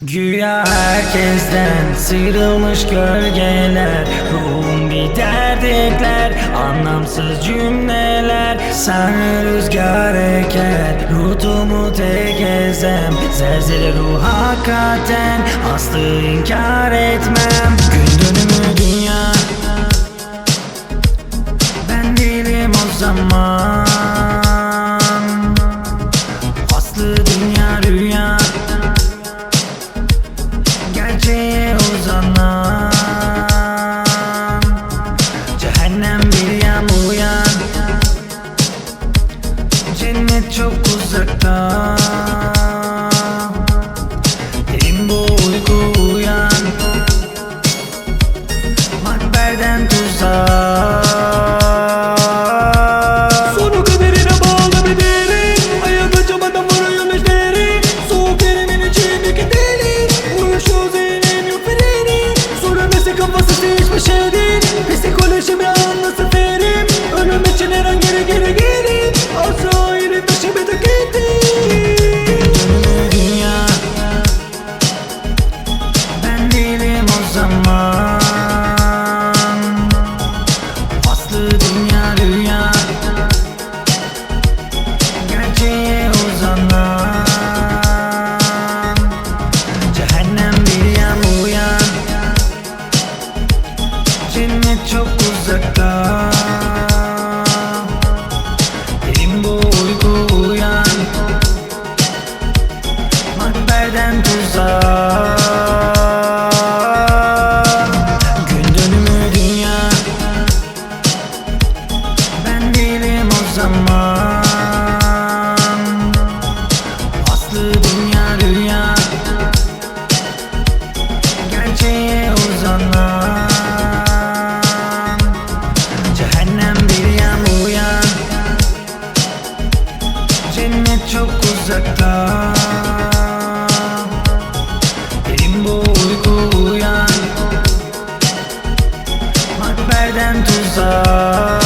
Güya herkesten sıyrılmış gölgeler, ruhum bir derdikler, anlamsız cümleler. Sen rüzgar eker, ruhumu tek ezem. Zelzele ruh hakikaten, aslı inkar etmem. Gün dönümü dünya, ben değilim o zaman. Aslı dünya rüya, gerçeğe uzanan. Cehennem bir yan uyan, cennet çok uzakta. Derin bu uyku uyan, makberden tuzak. Sonu kaderine bağlı bir derin, ayak açamadan vuruyor müşteri. Soğuk elimin içindeki deli, uyuşuyor zihnim yok freni. Süremesi kafası değişmiş şehrin, psikolojimi anlasın ferim. Ölüm için her an geri geri Azrail'in peşime de gitti. Dünya, ben değilim o zaman. Aslı dünya rüya, gerçeğe uzanan. Cehennem bir yan uyan, cennet çok uzakta. Derin bu uyku uyan, makberden tuzak. Gün dönümü dünya, ben değilim o zaman. Aslı dünya rüya, gerçeğe uzanan. Cehennem bir yan uyan, cennet çok uzakta. Derin bu uyku uyan, makberden tuzak.